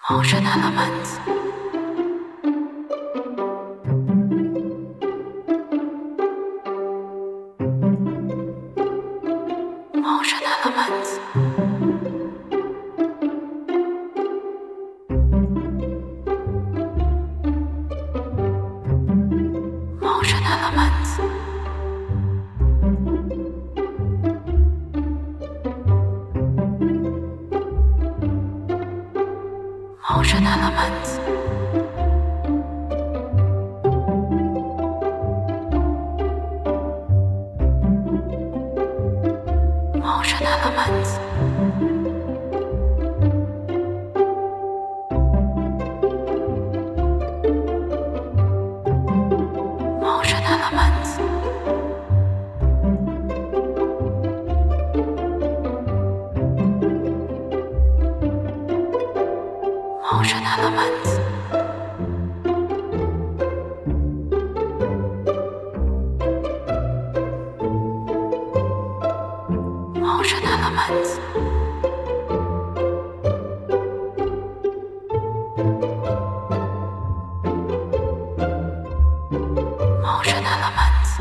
Motion elements. Motion elements. Motion elements. Motion elements. Motion elements. Motion elements. Motion elements. Motion elements. Motion elements.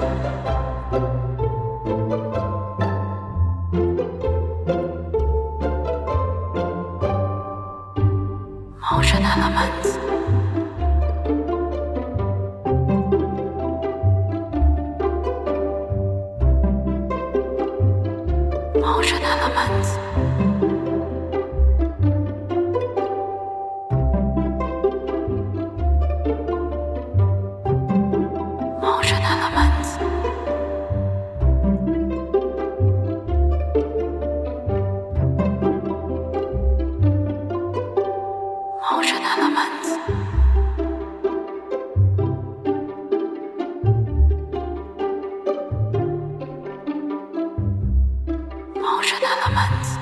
Motion elements. Motion elements. Motion elements. Motion elements. Motion elements.